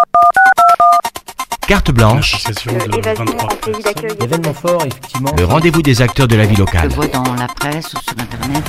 Carte blanche, Événement fort, effectivement. le rendez-vous des acteurs de la vie locale. Je vois dans la presse ou sur internet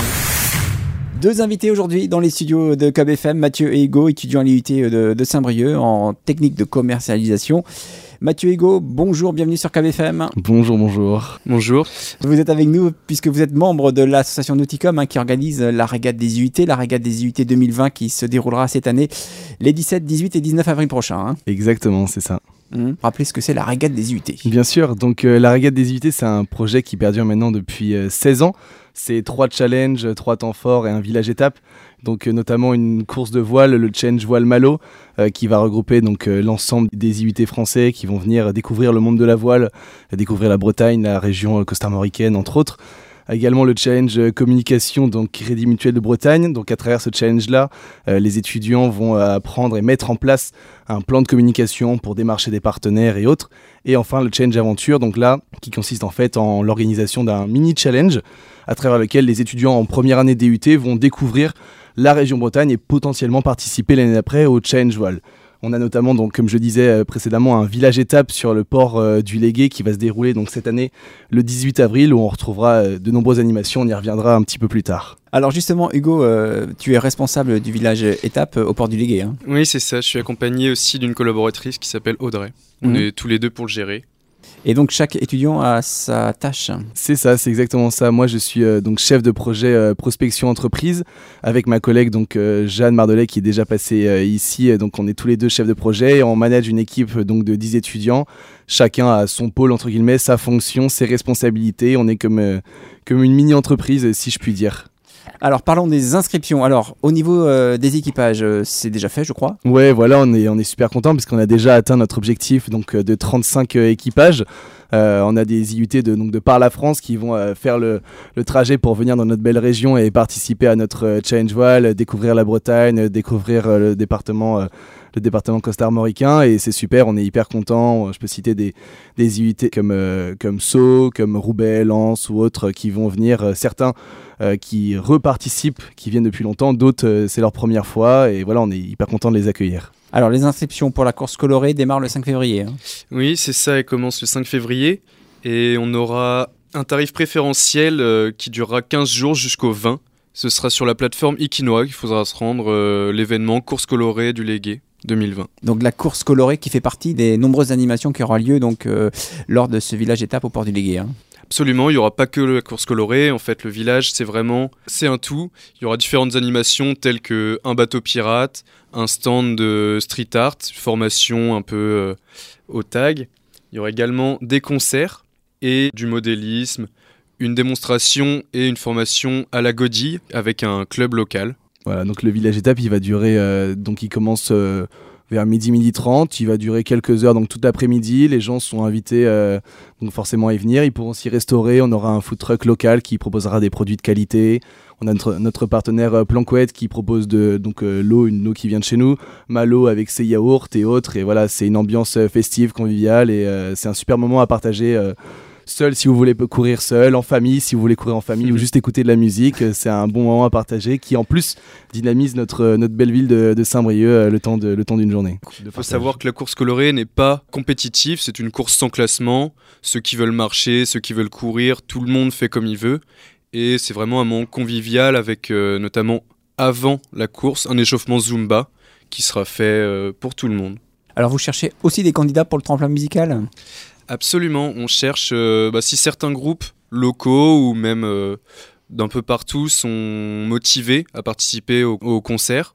Deux invités aujourd'hui dans les studios de KBFM, Mathieu et Hugo, étudiants à l'IUT de Saint-Brieuc en technique de commercialisation. Mathieu et Hugo, bonjour, bienvenue sur KBFM. Bonjour. Bonjour. Vous êtes avec nous puisque vous êtes membre de l'association Nauticom qui organise la régate des IUT, la régate des IUT 2020 qui se déroulera cette année les 17, 18 et 19 avril prochains. Exactement, c'est ça. Rappelez ce que c'est la régate des IUT. Bien sûr, donc la régate des IUT, c'est un projet qui perdure maintenant depuis 16 ans. C'est 3 challenges, 3 temps forts et un village étape. Donc notamment une course de voile, le Challenge Voile Malo, qui va regrouper donc l'ensemble des IUT français qui vont venir découvrir le monde de la voile, découvrir la Bretagne, la région costarmoricaine entre autres. Également le challenge communication, donc Crédit Mutuel de Bretagne. Donc à travers ce challenge-là, les étudiants vont apprendre et mettre en place un plan de communication pour démarcher des partenaires et autres. Et enfin le challenge aventure, donc là, qui consiste en fait en l'organisation d'un mini challenge à travers lequel les étudiants en première année DUT vont découvrir la région Bretagne et potentiellement participer l'année d'après au challenge voile. On a notamment, donc, comme je disais précédemment, un village étape sur le port du Légué qui va se dérouler donc, cette année le 18 avril où on retrouvera de nombreuses animations, on y reviendra un petit peu plus tard. Alors justement Hugo, tu es responsable du village étape au port du Légué. Oui, c'est ça. Je suis accompagné aussi d'une collaboratrice qui s'appelle Audrey. On est tous les deux pour le gérer. Et donc chaque étudiant a sa tâche. C'est ça, c'est exactement ça. Moi je suis donc chef de projet prospection entreprise avec ma collègue donc Jeanne Mardelet qui est déjà passée ici. Donc on est tous les deux chefs de projet et on manage une équipe donc de 10 étudiants. Chacun a son pôle entre guillemets, sa fonction, ses responsabilités. On est comme une mini entreprise si je puis dire. Alors parlons des inscriptions. Alors au niveau des équipages, c'est déjà fait je crois. Ouais voilà, on est super content parce qu'on a déjà atteint notre objectif donc de 35 équipages. On a des IUT de par la France qui vont faire le trajet pour venir dans notre belle région et participer à notre Challenge Voile, découvrir la Bretagne, découvrir le département costarmoricain et c'est super, on est hyper contents. Je peux citer des IUT comme Sceaux, comme Roubaix, Lens ou autres qui vont venir, certains qui reparticipent, qui viennent depuis longtemps, d'autres c'est leur première fois et voilà, on est hyper contents de les accueillir. Alors les inscriptions pour la course colorée démarrent le 5 février. Oui, c'est ça, elle commence le 5 février et on aura un tarif préférentiel qui durera 15 jours jusqu'au 20. Ce sera sur la plateforme Equinoa qu'il faudra se rendre, l'événement course colorée du Légué 2020. Donc la course colorée qui fait partie des nombreuses animations qui aura lieu donc, lors de ce village étape au port du Légué. Absolument, il n'y aura pas que la course colorée. En fait, le village, c'est un tout. Il y aura différentes animations telles qu'un bateau pirate, un stand de street art, formation un peu au tag. Il y aura également des concerts et du modélisme, une démonstration et une formation à la godille avec un club local. Voilà, donc le village étape, il va durer, donc il commence vers midi 30, il va durer quelques heures, donc tout l'après-midi, les gens sont invités donc forcément à y venir, ils pourront s'y restaurer, on aura un food truck local qui proposera des produits de qualité, on a notre partenaire Planquette qui propose l'eau, une eau qui vient de chez nous, Malo avec ses yaourts et autres, et voilà, c'est une ambiance festive, conviviale, et c'est un super moment à partager seul si vous voulez courir seul, en famille si vous voulez courir en famille ou juste écouter de la musique, c'est un bon moment à partager qui en plus dynamise notre belle ville de Saint-Brieuc le temps d'une journée. Il faut savoir que la course colorée n'est pas compétitive, c'est une course sans classement, ceux qui veulent marcher, ceux qui veulent courir, tout le monde fait comme il veut et c'est vraiment un moment convivial avec notamment avant la course un échauffement Zumba qui sera fait pour tout le monde. Alors vous cherchez aussi des candidats pour le tremplin musical ? Absolument, on cherche si certains groupes locaux ou même d'un peu partout sont motivés à participer au concert.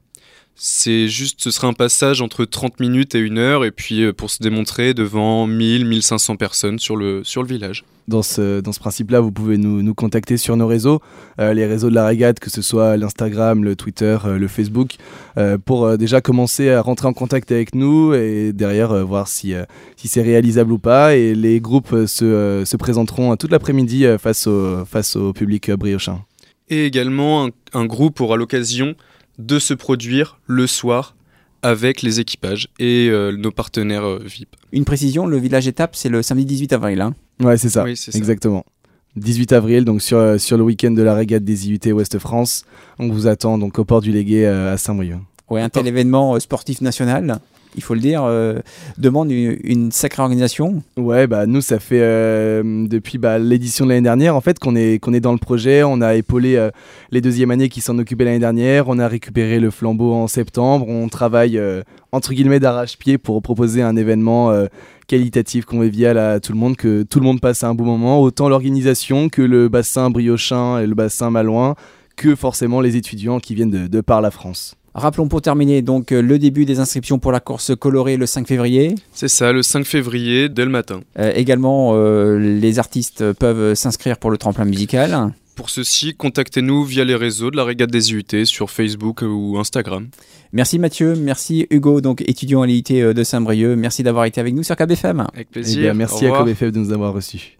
Ce sera un passage entre 30 minutes et 1 heure et puis pour se démontrer devant 1000-1500 personnes sur le village. Dans ce principe-là, vous pouvez nous contacter sur nos réseaux, les réseaux de la régate, que ce soit l'Instagram, le Twitter, le Facebook, pour déjà commencer à rentrer en contact avec nous et derrière voir si c'est réalisable ou pas. Et les groupes se présenteront toute l'après-midi face au public briochin. Et également, un groupe aura l'occasion de se produire le soir avec les équipages et nos partenaires VIP. Une précision, le village étape, c'est le samedi 18 avril. Ouais, c'est ça, oui, c'est exactement. 18 avril, donc sur le week-end de la régate des IUT Ouest-France. On vous attend donc au port du Légué à Saint-Brieuc. Ouais, un tel événement sportif national. il faut le dire, demande une sacrée organisation. Ouais, nous ça fait depuis l'édition de l'année dernière en fait qu'on est dans le projet. On a épaulé les deuxièmes années qui s'en occupaient l'année dernière. On a récupéré le flambeau en septembre. On travaille entre guillemets d'arrache-pied pour proposer un événement qualitatif, convivial à tout le monde, que tout le monde passe un bon moment, autant l'organisation que le bassin briochin et le bassin malouin, que forcément les étudiants qui viennent de par la France. Rappelons pour terminer donc le début des inscriptions pour la course colorée le 5 février. C'est ça, le 5 février, dès le matin. Également, les artistes peuvent s'inscrire pour le tremplin musical. Pour ceci, contactez-nous via les réseaux de la Régate des IUT sur Facebook ou Instagram. Merci Mathieu, merci Hugo, donc étudiant à l'IUT de Saint-Brieuc. Merci d'avoir été avec nous sur KBFM. Avec plaisir. Merci à KBFM de nous avoir reçus.